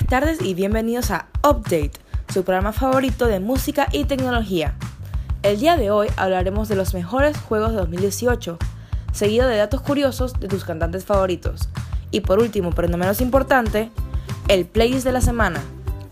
tardes y bienvenidos a Update, su programa favorito de música y tecnología. El día de hoy hablaremos de los mejores juegos de 2018, seguido de datos curiosos de tus cantantes favoritos. Y por último, pero no menos importante, el playlist de la semana.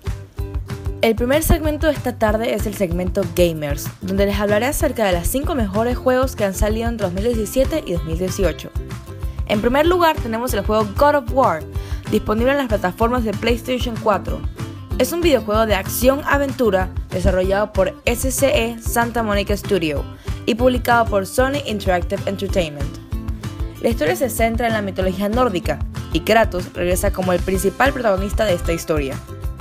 El primer segmento de esta tarde es el segmento Gamers, donde les hablaré acerca de las 5 mejores juegos que han salido entre 2017 y 2018. En primer lugar tenemos el juego God of War, disponible en las plataformas de PlayStation 4. Es un videojuego de acción-aventura desarrollado por SCE Santa Monica Studio y publicado por Sony Interactive Entertainment. La historia se centra en la mitología nórdica y Kratos regresa como el principal protagonista de esta historia.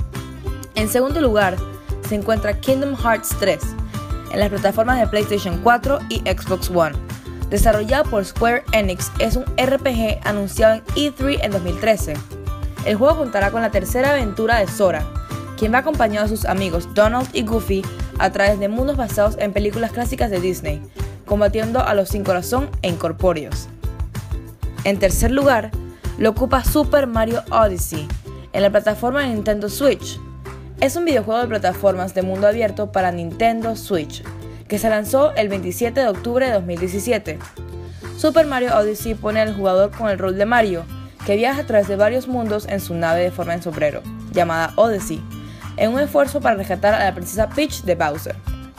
En segundo lugar se encuentra Kingdom Hearts 3 en las plataformas de PlayStation 4 y Xbox One. Desarrollado por Square Enix, es un RPG anunciado en E3 en 2013. El juego contará con la tercera aventura de Sora, quien va acompañado de sus amigos Donald y Goofy a través de mundos basados en películas clásicas de Disney, combatiendo a los sin corazón e incorpóreos. En tercer lugar, lo ocupa Super Mario Odyssey en la plataforma de Nintendo Switch. Es un videojuego de plataformas de mundo abierto para Nintendo Switch, que se lanzó el 27 de octubre de 2017. Super Mario Odyssey pone al jugador con el rol de Mario, que viaja a través de varios mundos en su nave de forma de sombrero, llamada Odyssey, en un esfuerzo para rescatar a la princesa Peach de Bowser.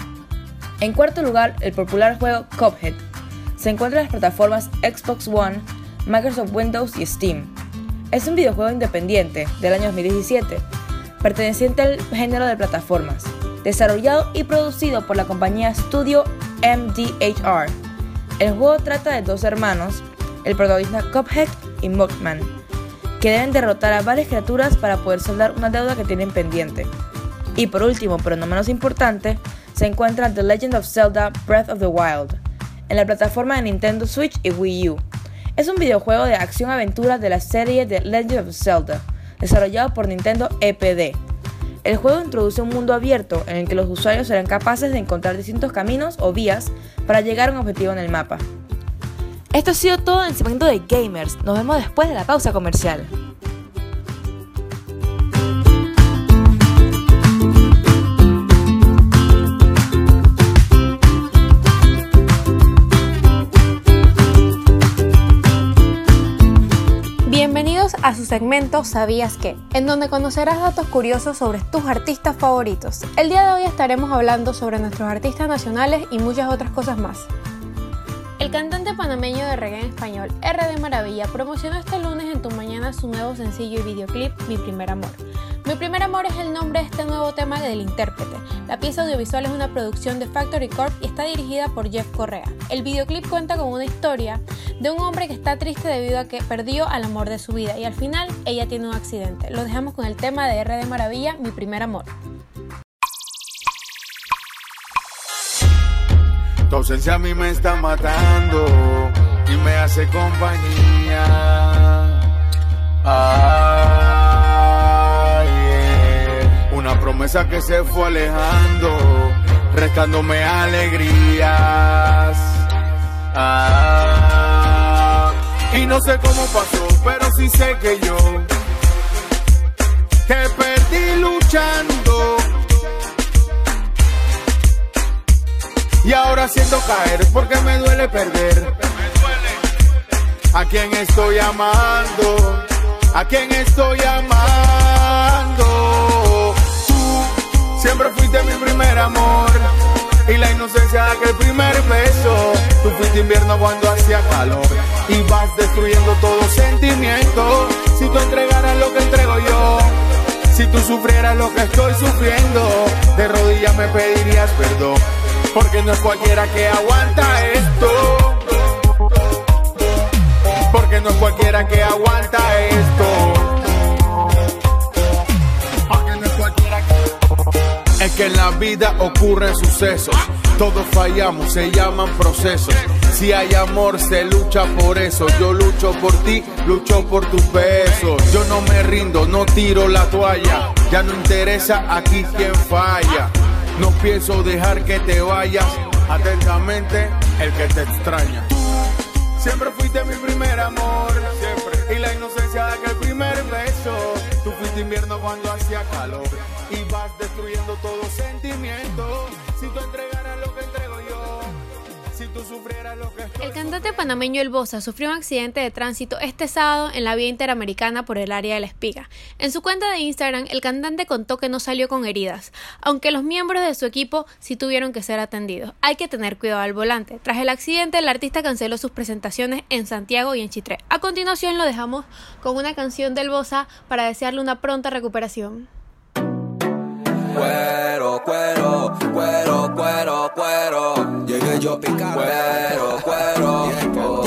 En cuarto lugar, el popular juego Cuphead se encuentra en las plataformas Xbox One, Microsoft Windows y Steam. Es un videojuego independiente del año 2017, perteneciente al género de plataformas, desarrollado y producido por la compañía Studio MDHR. El juego trata de dos hermanos, el protagonista Cuphead y Mugman, que deben derrotar a varias criaturas para poder saldar una deuda que tienen pendiente. Y por último, pero no menos importante, se encuentra The Legend of Zelda Breath of the Wild, en la plataforma de Nintendo Switch y Wii U. Es un videojuego de acción-aventura de la serie The Legend of Zelda, desarrollado por Nintendo EPD. El juego introduce un mundo abierto en el que los usuarios serán capaces de encontrar distintos caminos o vías para llegar a un objetivo en el mapa. Esto ha sido todo en el segmento de Gamers. Nos vemos después de la pausa comercial. Bienvenidos a su segmento ¿Sabías qué?, en donde conocerás datos curiosos sobre tus artistas favoritos. El día de hoy estaremos hablando sobre nuestros artistas nacionales y muchas otras cosas más. El cantante panameño de reggae en español, RD Maravilla, promocionó este lunes en Tu Mañana su nuevo sencillo y videoclip, Mi Primer Amor. Mi Primer Amor es el nombre de este nuevo tema del intérprete. La pieza audiovisual es una producción de Factory Corp y está dirigida por Jeff Correa. El videoclip cuenta con una historia de un hombre que está triste debido a que perdió al amor de su vida y al final ella tiene un accidente. Lo dejamos con el tema de RD Maravilla, Mi Primer Amor. Tu ausencia a mí me está matando y me hace compañía. Una promesa que se fue alejando, restándome alegrías. Y no sé cómo pasó, pero sí sé que yo te perdí luchando. Y ahora siento caer porque me duele perder. ¿A quién estoy amando? ¿A quién estoy amando? Tú siempre fuiste mi primer amor y la inocencia de aquel primer beso. Tú fuiste invierno cuando hacía calor y vas destruyendo todo sentimiento. Si tú entregaras lo que entrego yo, si tú sufrieras lo que estoy sufriendo, de rodillas me pedirías perdón. Porque no es cualquiera que aguanta esto. Porque no es cualquiera que aguanta esto. Porque no es cualquiera que... Es que en la vida ocurren sucesos. Todos fallamos, se llaman procesos. Si hay amor, se lucha por eso. Yo lucho por ti, lucho por tus besos. Yo no me rindo, no tiro la toalla. Ya no interesa aquí quién falla. No pienso dejar que te vayas. Atentamente, el que te extraña. Siempre fuiste mi primer amor, siempre. Y la inocencia de aquel primer beso. Tú fuiste este invierno cuando hacía calor y vas destruyendo todo sentimiento. Si tú entregaras lo que entrego yo, si tú sufrieras lo que estoy. El cantante panameño El Bossa sufrió un accidente de tránsito este sábado en la vía interamericana por el área de La Espiga. En su cuenta de Instagram, el cantante contó que no salió con heridas, aunque los miembros de su equipo sí tuvieron que ser atendidos. Hay que tener cuidado al volante. Tras el accidente, el artista canceló sus presentaciones en Santiago y en Chitré. A continuación lo dejamos con una canción del Bossa para desearle una pronta recuperación. Cuero, cuero, cuero, cuero, cuero. Llegué yo picando. Cuero, cuero.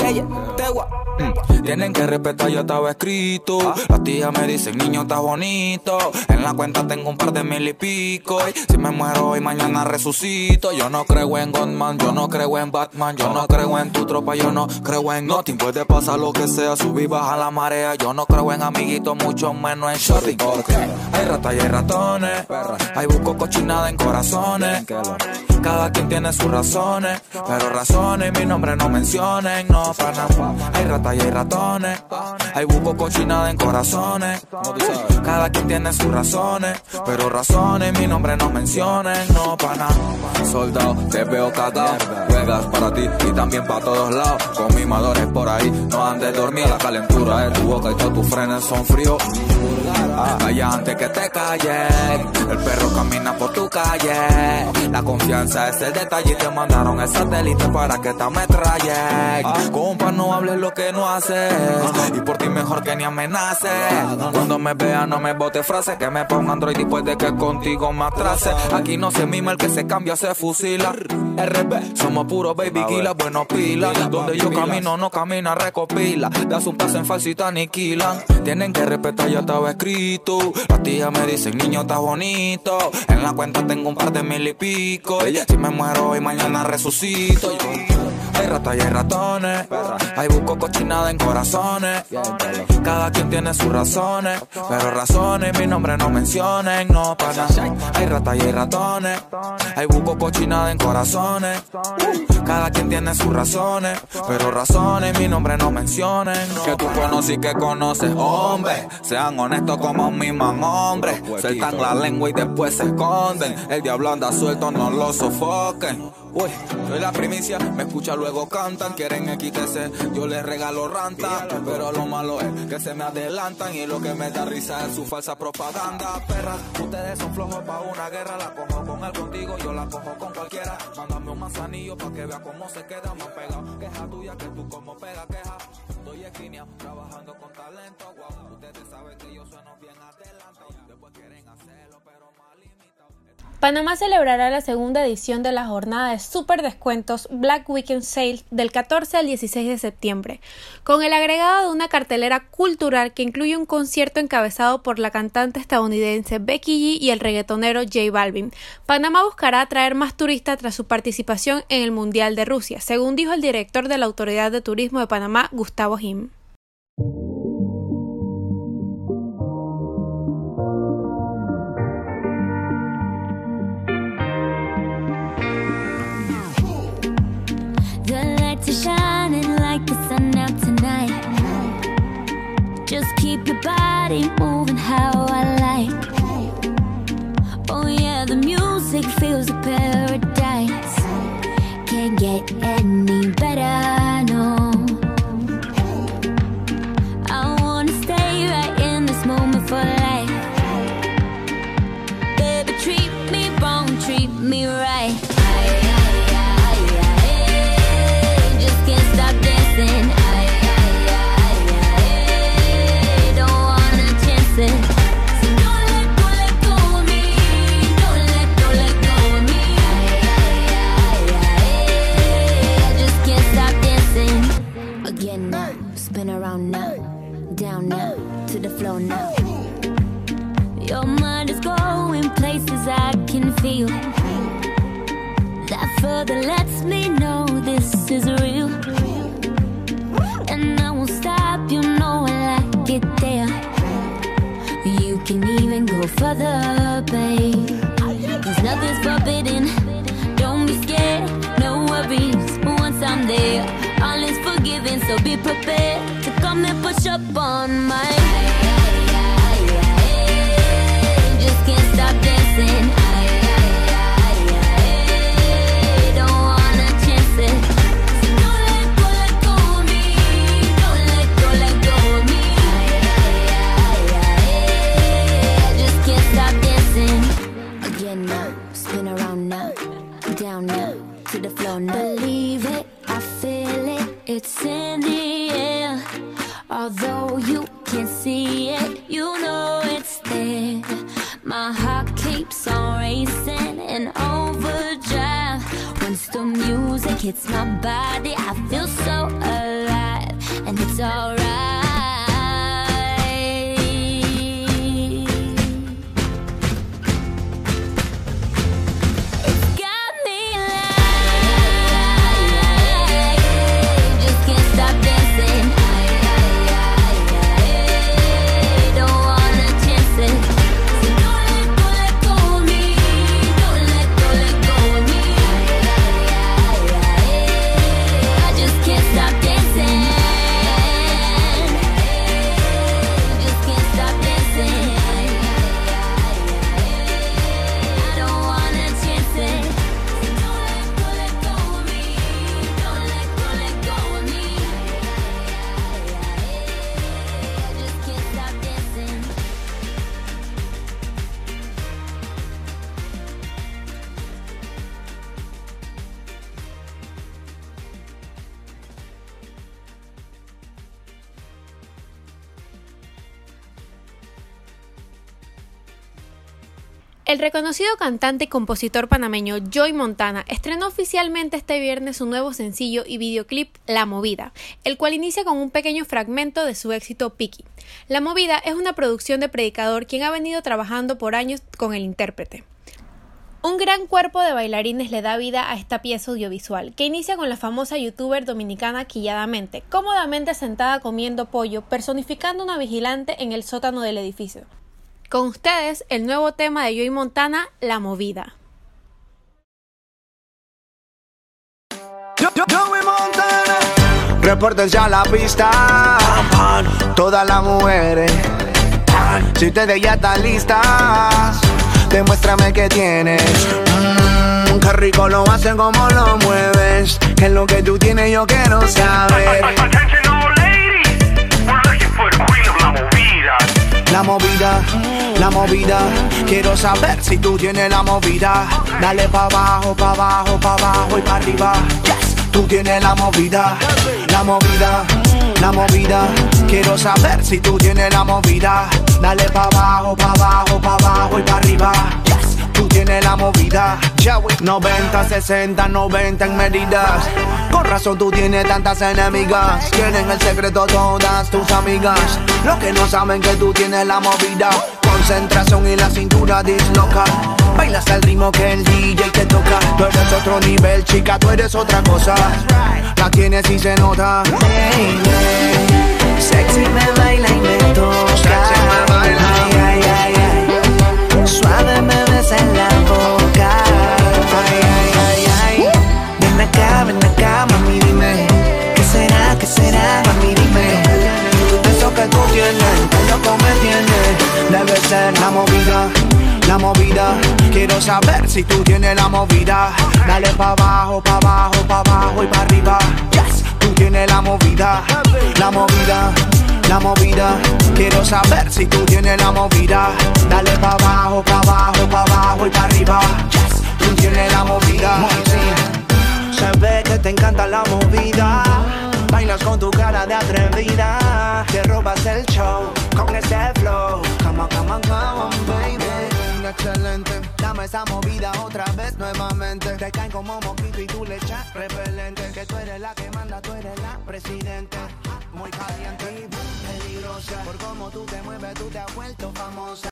Tienen que respetar, ya estaba escrito. Las tías me dicen, niño, estás bonito. En la cuenta tengo un par de mil y pico. Y si me muero hoy, mañana resucito. Yo no creo en Godman, yo no creo en Batman. Yo no creo en tu tropa, yo no creo en nothing. Puede pasar lo que sea, subir, baja la marea. Yo no creo en amiguitos, mucho menos en shorting. Hay ratas y hay ratones. Hay busco cochinada en corazones. Cada quien tiene sus razones, pero razones mi nombre no mencionen, no para nada. Hay ratas y hay ratones, hay buco cochinada en corazones. Cada quien tiene sus razones, pero razones mi nombre no mencionen, no para nada. Soldado, te veo cagado, juegas para ti y también para todos lados. Con mimadores por ahí, no andes dormido. La calentura de tu boca y todos tus frenes son fríos. Calla antes que te calles, el perro camina por tu calle. La confianza es el detalle y te mandaron el satélite para que te ametralles. Compa, no hables lo que no haces, y por ti mejor que ni amenaces. Cuando me veas no me bote frases, que me ponga Android después de que contigo me atrase. Aquí no se mima, el que se cambia se fusila. RB, somos puro baby killer, bueno pila. Donde yo camino no camina, recopila. Das un paso en falso y te aniquilan. Tienen que respetar, ya estaba escrito. Las tías me dicen, niño, estás bonito. En la cuenta tengo un par de mil y pico. Si me muero hoy, mañana resucito. Hay ratas y hay ratones, hay busco cochinada en corazones. Cada quien tiene sus razones, pero razones mi nombre no mencionen, no para nada. Hay ratas y hay ratones, hay busco cochinada en corazones. Cada quien tiene sus razones, pero razones mi nombre no mencionen, no. Que tú conoces y que conoces, hombre, sean honestos como un mismo hombre. Sueltan la lengua y después se esconden. El diablo anda suelto, no lo sofoquen. Uy, soy la primicia, me escucha luego cantan. Quieren XTC, yo les regalo ranta. Pero lo malo es que se me adelantan y lo que me da risa es su falsa propaganda. Perras, ustedes son flojos pa' una guerra. La cojo con él contigo, yo la cojo con cualquiera. Mándame un manzanillo pa' que vea cómo se queda más pegado. Queja tuya que tú como pega queja. Estoy esquina, trabajando con talento. Wow, ustedes saben que yo sueno bien adelantado. Después quieren hacerlo pero más limitado. Panamá celebrará la segunda edición de la jornada de super descuentos Black Weekend Sale del 14 al 16 de septiembre, con el agregado de una cartelera cultural que incluye un concierto encabezado por la cantante estadounidense Becky G y el reggaetonero J Balvin. Panamá buscará atraer más turistas tras su participación en el Mundial de Rusia, según dijo el director de la Autoridad de Turismo de Panamá, Gustavo Jim. Shining like the sun out tonight. Just keep your body moving how I like. Oh yeah, the music feels a paradise. Can't get any better, no. I wanna stay right in this moment for life. Baby, treat me wrong, treat me right. Your mind is going places I can feel. That further lets me know this is real. And I won't stop, you know I like it there. You can even go further, babe. 'Cause nothing's forbidden. Don't be scared, no worries. Once I'm there, all is forgiven. So be prepared to come and push up on my dancing. Don't wanna chance it. So don't let go of me. Don't let go of me. I just can't stop dancing. Again now, spin around now, down now, to the floor now. Believe it, I feel it, it's in the air. Although you can't see it, you know it's there. My heart keeps on racing in overdrive. Once the music hits my body, I feel so alive, and it's alright. It's got me like, just can't stop dancing. Don't wanna chance it. So don't let go of me. Don't let go of me. I just can't stop dancing. Just can't stop dancing. I don't wanna chance it. So don't let go of me. Don't let go of me. I just can't stop dancing. El reconocido cantante y compositor panameño Joey Montana estrenó oficialmente este viernes su nuevo sencillo y videoclip La Movida, el cual inicia con un pequeño fragmento de su éxito Piki. La Movida es una producción de Predicador, quien ha venido trabajando por años con el intérprete. Un gran cuerpo de bailarines le da vida a esta pieza audiovisual, que inicia con la famosa youtuber dominicana Quilladamente, cómodamente sentada comiendo pollo, personificando una vigilante en el sótano del edificio. Con ustedes, el nuevo tema de Joey Montana, La Movida. Joey Montana, repórtense a la pista. Todas las mujeres, si ustedes ya están listas, demuéstrame que tienes. Qué rico lo hacen, como lo mueves. ¿Qué es lo que tú tienes? Yo quiero saber. Attention all ladies, we're looking for the queen of la movida. La movida, la movida. Quiero saber si tú tienes la movida. Dale pa' abajo, pa' abajo, pa' abajo y pa' arriba. Yes, tú tienes la movida. La movida, la movida. Quiero saber si tú tienes la movida. Dale pa' abajo, pa' abajo, pa' abajo y pa' arriba. Yes, tú tienes la movida. 90, 60, 90 en medidas. Con razón tú tienes tantas enemigas. Quieren el secreto todas tus amigas. Los que no saben que tú tienes la movida. Concentración y la cintura disloca. Bailas al ritmo que el DJ te toca. Tú eres otro nivel, chica, tú eres otra cosa. La tienes y se nota. Hey, hey, sexy me baila y me toca. Ay, ay, ay, ay. Suave me besa en la boca. Ay, ay, ay, ay. Ven acá, mami, dime. ¿Qué será, mami, dime? Eso que tú tienes, que loco me tiene. Debe ser La movida, la movida. Quiero saber si tú tienes la movida. Dale pa' abajo, pa' abajo, pa' abajo y pa' arriba. Yes, tú tienes la movida. La movida, la movida. Quiero saber si tú tienes la movida. Dale pa' abajo, pa' abajo, pa' abajo y pa' arriba. Yes, tú tienes la movida. Se ve que te encanta la movida. Bailas con tu cara de atrevida. Te robas el show con ese flow. Come on, come on, come on, baby. Excelente. Dame esa movida otra vez nuevamente. Te caen como mosquito y tú le echas repelente. Que tú eres la que manda, tú eres la presidente. Muy caliente y peligrosa. Por cómo tú te mueves, tú te has vuelto famosa.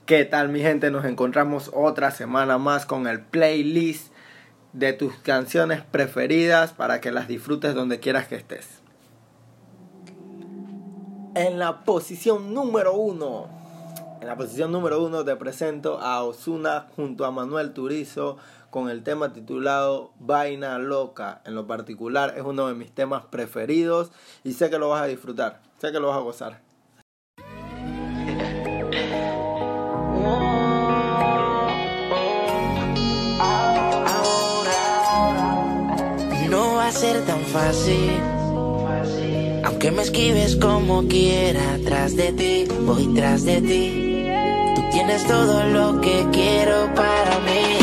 ¿Qué tal, mi gente? Nos encontramos otra semana más con el playlist de tus canciones preferidas para que las disfrutes donde quieras que estés. En la posición número 1 te presento a Ozuna junto a Manuel Turizo con el tema titulado Vaina Loca. En lo particular es uno de mis temas preferidos y sé que lo vas a disfrutar, sé que lo vas a gozar. No va a ser tan fácil, aunque me esquives como quiera. Tras de ti, voy tras de ti. Tú tienes todo lo que quiero para mí.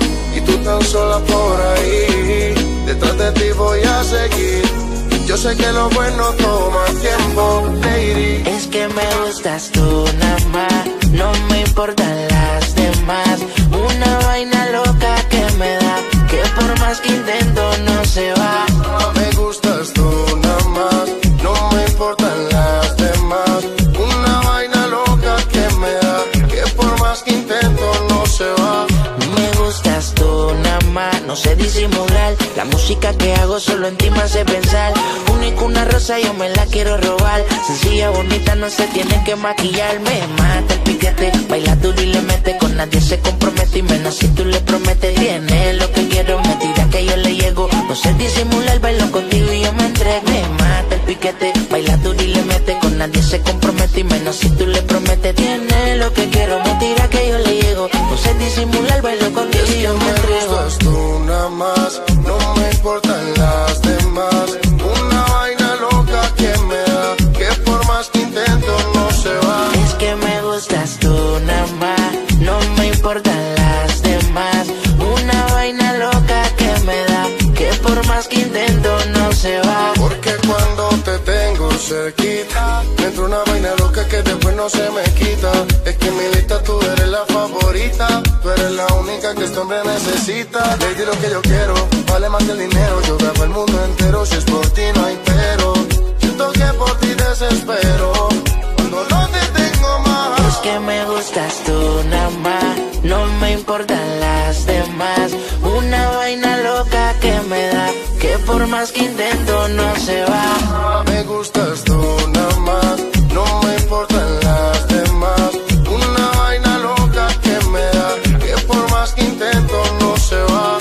Y tú tan sola por ahí, detrás de ti voy a seguir. Yo sé que lo bueno toma tiempo, lady. Es que me gustas tú nada más, no me importan las demás. Una vaina loca que me da, que por más que intento no se va. Me gustas tú nada más, no me importan las demás. Una vaina loca que me da, que por más que intento no se va. Me gustas tú nada más, no sé disimular. La música que hago solo en ti me hace pensar. Única una rosa yo me la quiero robar. Sencilla, bonita, no se tiene que maquillar. Me mata el piquete, baila duro y le mete. Con nadie se compromete y menos si tú le prometes. Tiene lo que quiero, me tira que yo le llego. No sé disimular, bailo contigo y yo me entrego. Me mata el piquete, baila duro y le mete. Con nadie se compromete y menos si tú le prometes. Tiene lo que quiero, me tira que yo le llego. No sé disimular, bailo contigo y yo me entrego. Me gustas tú nada más, no me importan las demás. Una vaina loca que me da, que por más que intento no se va. Es que me gustas tú nada más, no me importan las demás. Una vaina loca que me da, que por más que intento no se va. Porque cuando te tengo cerquita, me entra una vaina loca que después no se me quita. Es que en mi lista tú eres la favorita, tú eres la única que este hombre necesita. Lady, lo que yo quiero vale más que el dinero. Yo grabo el mundo entero, si es por ti no hay pero. Siento que por ti desespero cuando no te tengo más. Es que me gustas tú nada más, no me importan las demás. Una vaina loca que me da, que por más que intento no se va. Me gustas tú nada más, no me importan las demás. Una vaina loca que me da, que por más que intento no se va.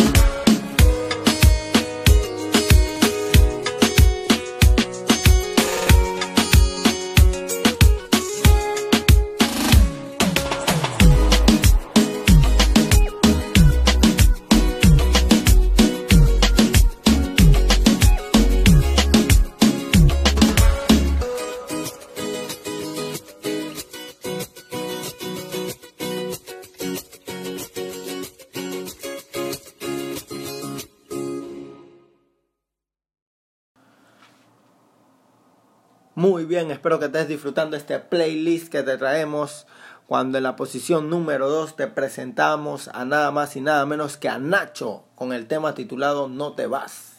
Muy bien, espero que estés disfrutando este playlist que te traemos cuando en la posición número 2 te presentamos a nada más y nada menos que a Nacho con el tema titulado No te vas.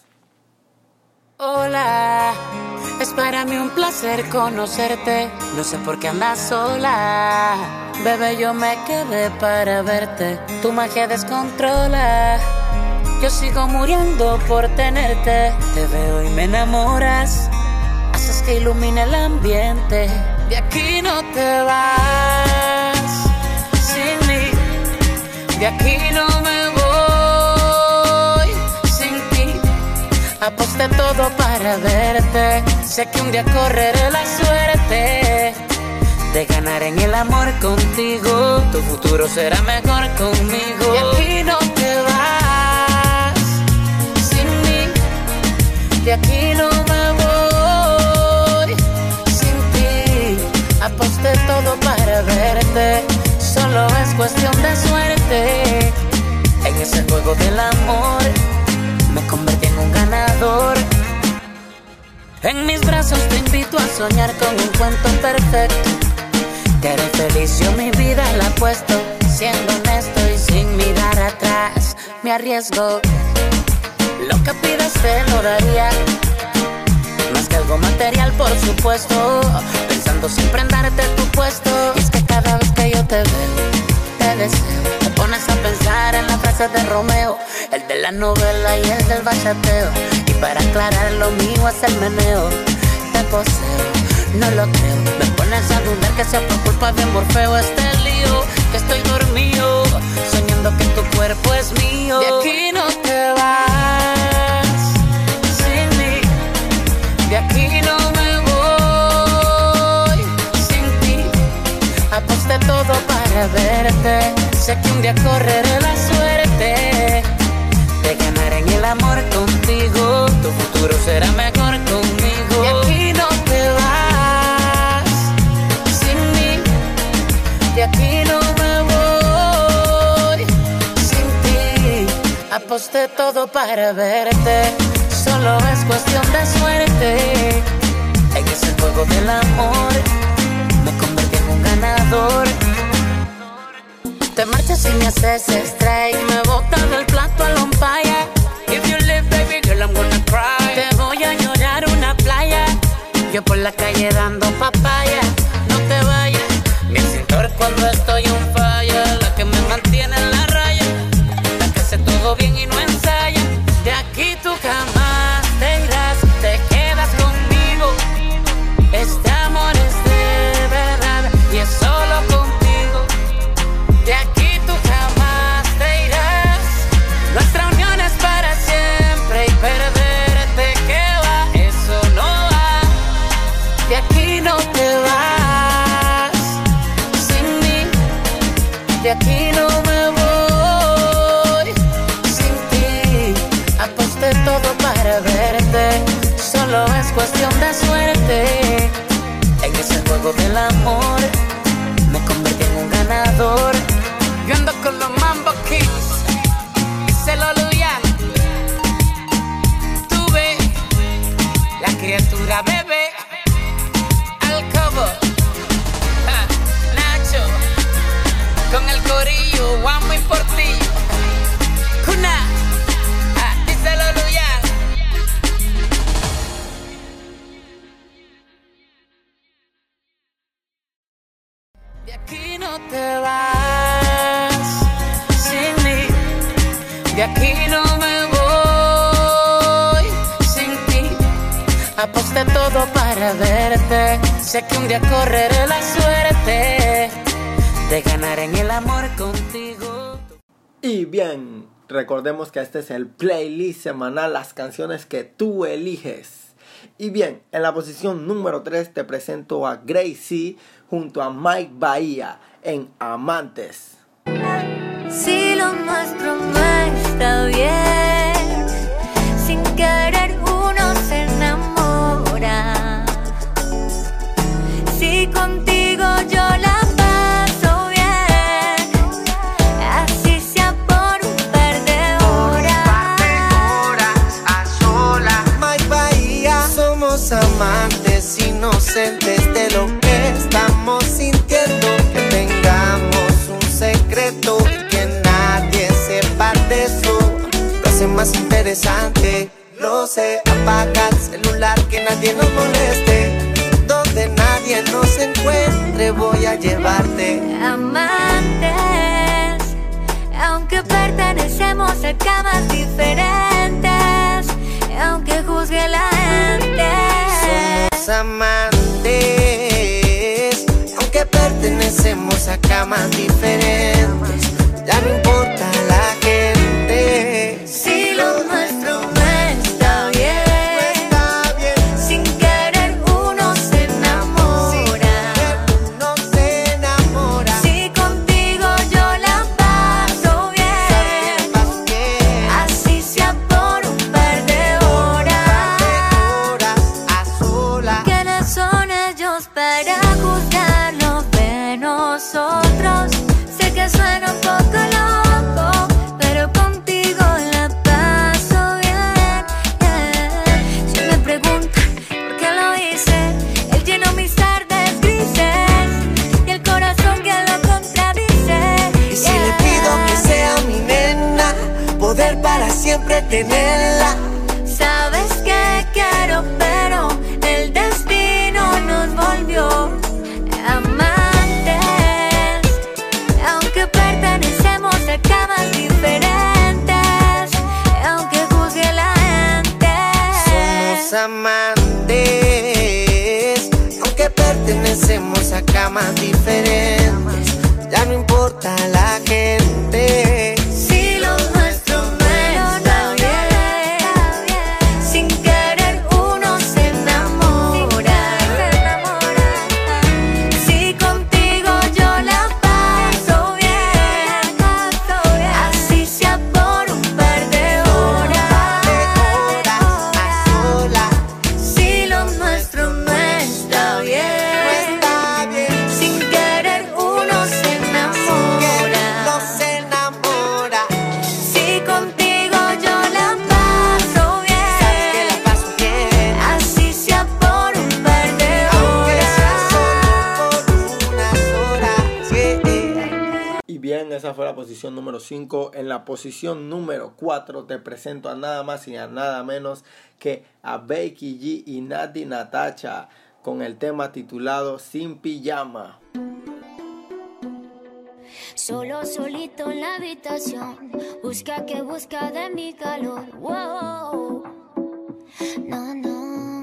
Hola, es para mí un placer conocerte. No sé por qué andas sola. Bebé, yo me quedé para verte. Tu magia descontrola. Yo sigo muriendo por tenerte. Te veo y me enamoras. Haces que ilumine el ambiente. De aquí no te vas sin mí. De aquí no me voy sin ti. Aposté todo para verte. Sé que un día correré la suerte de ganar en el amor contigo. Tu futuro será mejor conmigo. De aquí no te vas sin mí. De aquí no me voy sin ti. Aposté todo para verte. Solo es cuestión de suerte. En ese juego del amor me convertí en un ganador. En mis brazos te invito a soñar con un cuento perfecto. Te haré feliz, yo mi vida la apuesto. Siendo honesto y sin mirar atrás, me arriesgo. Lo que pidas te lo daría, más que algo material, por supuesto. Pensando siempre en darte tu puesto. Y es que cada vez que que yo te veo, te deseo. Te pones a pensar en las frases de Romeo, el de la novela y el del bachateo. Y para aclarar lo mío es el meneo. Te poseo, no lo creo. Me pones a dudar que sea por culpa de Morfeo este lío. Que estoy dormido, soñando que tu cuerpo es mío. De aquí no te vas sin mí. De aquí no me voy sin ti. Aposté todo para verte. Sé que un día correré la suerte de ganar en el amor contigo. Tu futuro será mejor conmigo. De aquí no te vas sin mí. De aquí no me voy sin ti. Aposté todo para verte. Solo es cuestión de suerte. En ese juego del amor me convertí en un ganador. Te marchas y me haces strike. Me botas del plato al umpire. If you live, baby girl, I'm gonna cry. Te voy a llorar una playa. Yo por la calle dando papaya. No te vayas. Mi cintor cuando estoy on fire. La que me mantiene en la raya. La que hace todo bien y no ensaya. De aquí tú jamás te irás. Te quedas conmigo. Este amor es de verdad y es solo contigo. De aquí tú jamás te irás. Nuestra unión es para siempre y perderte que va, eso no va. De aquí no te vas sin mí. De aquí no me voy sin ti. Aposté todo para verte. Solo es cuestión de suerte. En ese juego del amor me convertí en un ganador. Yo ando con los Mambo Kings y se lo luya. Tuve la criatura bebé al cobo. Nacho con el corillo, Guamo y Portillo. Cuna, díselo luya. De aquí no te vas sin mí. De aquí no me voy sin ti. Aposté todo para verte. Sé que un día correré la suerte de ganar en el amor contigo. Y bien, recordemos que este es el playlist semanal, las canciones que tú eliges. Y bien, en la posición número 3 te presento a Gracie junto a Mike Bahía en Amantes. Si lo nuestro no está bien, sin querer uno se enamora. Si contigo yo la paso bien, así sea por un par de horas. A solas. Mike Bahía, somos amantes inocentes de lo que estamos sintiendo. Que tengamos un secreto y que nadie sepa de eso. Lo hace más interesante, lo sé. Apaga el celular, que nadie nos moleste. Donde nadie nos encuentre voy a llevarte. Amantes, aunque pertenecemos a camas diferentes, aunque juzgue la gente. Somos amantes, aunque pertenecemos a camas diferentes. Ya no importa la gente. Si lo nuestro no está bien, sin querer uno se enamora. Si contigo yo la paso bien, así sea por un par de horas. A solas. ¿Quiénes son ellos para juzgar lo de nosotros? Sé que suena un poco loco, pero contigo la paso bien. Si me preguntan por qué lo hice, él llenó mis tardes grises y el corazón que lo contradice. Y si le pido que sea mi nena, poder para siempre tenerla. Sabes que quiero, pero el destino nos volvió amantes. somos amantes, aunque pertenecemos a camas diferentes, ya no importa la gente. Si lo nuestro no está bien, sin querer uno se enamora. Si contigo yo la paso bien, así sea por un par de horas a solas. Si lo nuestro no está bien, sin querer uno se enamora. Si contigo yo la paso bien, así sea por un par de horas. Y bien, esa fue la posición número 5. En la posición número 4 te presento a nada más y a nada menos que a Becky G y Nati Natacha con el tema titulado Sin Pijama. Solo solito en la habitación, busca que busca de mi calor. Wow. No, no.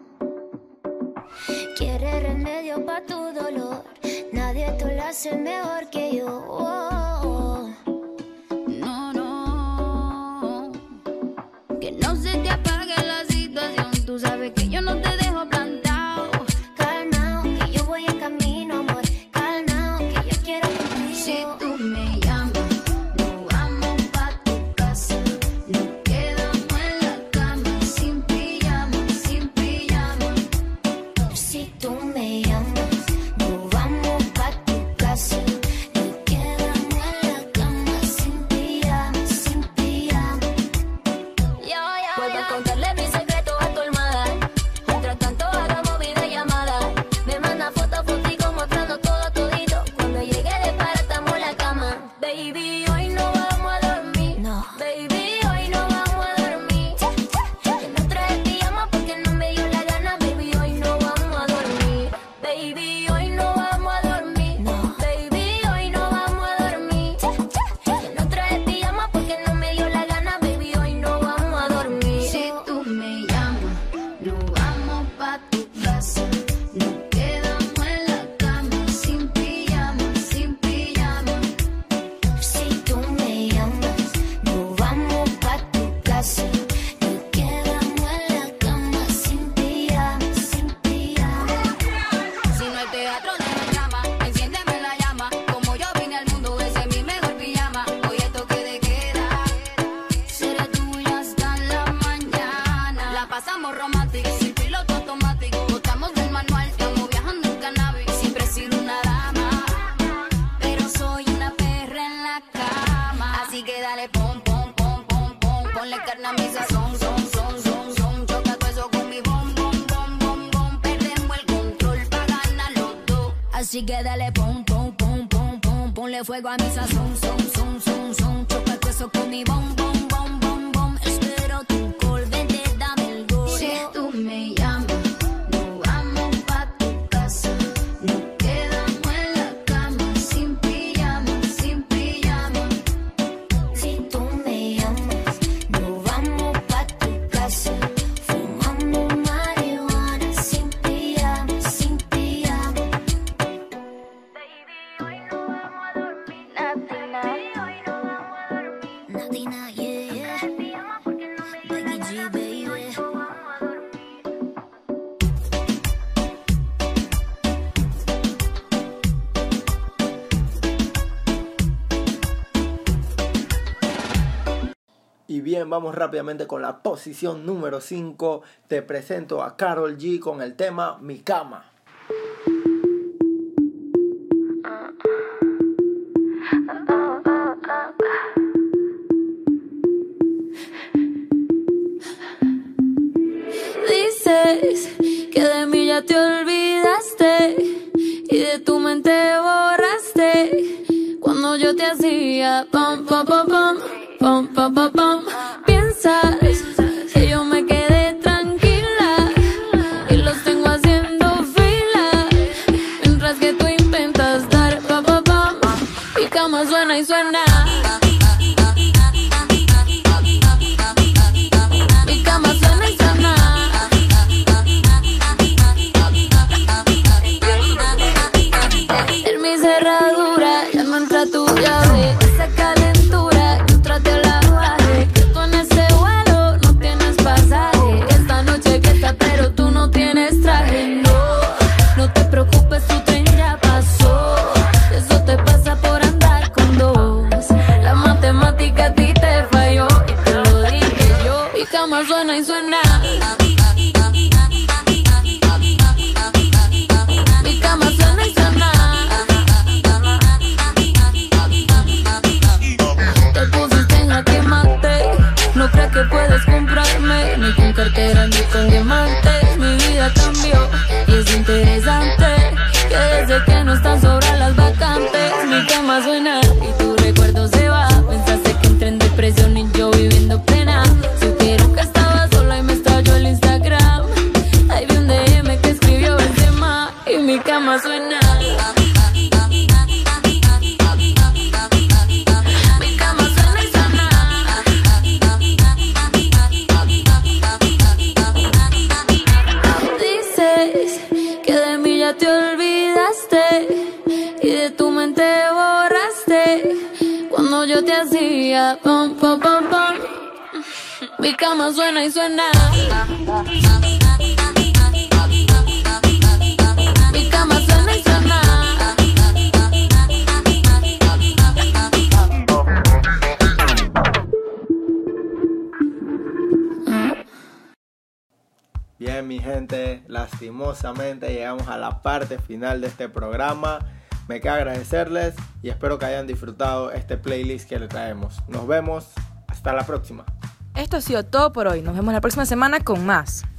Quiere remedio pa' tu dolor, nadie te lo hace mejor que yo. Wow. No, no. Que no se te apague la situación, tú sabes que yo no te dejo plantado. Calmao, que yo voy en camino, amor. Calmao, que yo quiero contigo. Si tú me llamas, nos vamos pa' tu casa. Nos quedamos en la cama, sin pijama, sin pijama. Si tú me llamas, nos vamos pa' tu casa. Nos quedamos en la cama, sin pijama, sin pijama. Vuelvo a contarle mi secreto a tu almohada. Mientras tanto hagamos videollamada. Me manda fotico mostrando todo todito. Cuando llegue de para estamos en la cama. Baby, hoy no vamos a dormir. No. Baby, hoy no vamos a dormir. Que no traje pijama porque no me dio la gana. Baby, hoy no vamos a dormir. Baby, hoy no vamos a dormir. No. Baby, hoy no vamos a dormir. Que no traje pijama porque no me dio la gana. Baby, hoy no vamos a dormir. Si tú me llamas, nos vamos pa' tu casa. Nos quedamos en la cama, sin pijama, sin pijama. Si tú me llamas, nos vamos pa' tu casa. Nos quedamos en la cama, sin pijama, sin pijama. Si no hay teatro, no hay drama. Enciéndeme la llama. Como yo vine al mundo, ese es mi mejor pijama. Hoy es toque de queda. Seré tuya hasta la mañana. La pasamos romántica, sin piloto automático. Botamos del manual, estamos viajando en cannabis. Siempre he sido una dama, pero soy una perra en la cama. Así que dale pom, pom, pom, pom, pom. Ponle carne a mi sazón, son. Choca todo eso con mi bom, bom, bom, bom, bom. Perdemos el control pa' ganar los dos. Así que dale pom, pom, pom, pom, pom. Ponle fuego a mi sazón, son. Choca todo eso con mi bom, bom, bom, bom, bom. Espero tu call, vente, dame el gol. Si tú me llamas, nos vamos pa' tu casa. Nos quedamos en la cama, sin pijama, sin pijama. Si tú me llamas, nos vamos pa' tu casa. Fumamos marihuana, sin pijama, sin pijama. Baby, hoy no vamos a dormir, Natina. Natina, yeah. Becky G, baby. Y bien, vamos rápidamente con la posición número 5. Te presento a Karol G con el tema Mi Cama. Dices que de mí ya te olvidaste y de tu mente borraste cuando yo te hacía pam pam pam pam pam pam pam pam. Piensas que yo me quedé tranquila y los tengo haciendo fila mientras que tú intentas dar pam pam pam. Mi cama suena y suena. Mi cama suena y suena. cama suena y suena. Mi cama suena y suena. Te pusiste en jaque mate. No crees que puedes comprarme ni con cartera ni con diamantes. Mi vida cambió y es interesante que desde que no están sobran las vacantes. Mi cama suena y tu recuerdo se va. Pensaste que entré en depresión y yo viviendo pena. Supieron que estaba sola y me estalló el Instagram. Ahí vi un DM que escribió Benzema y mi cama suena. Mi cama suena y suena. Dices que de mí ya te olvidaste y de tu mente borraste cuando yo te hacía pom pom pom pom. Mi cama suena y suena. Mi cama suena y suena. Bien, mi gente, lastimosamente llegamos a la parte final de este programa. Me queda agradecerles y espero que hayan disfrutado este playlist que les traemos. Nos vemos, hasta la próxima. Esto ha sido todo por hoy. Nos vemos la próxima semana con más.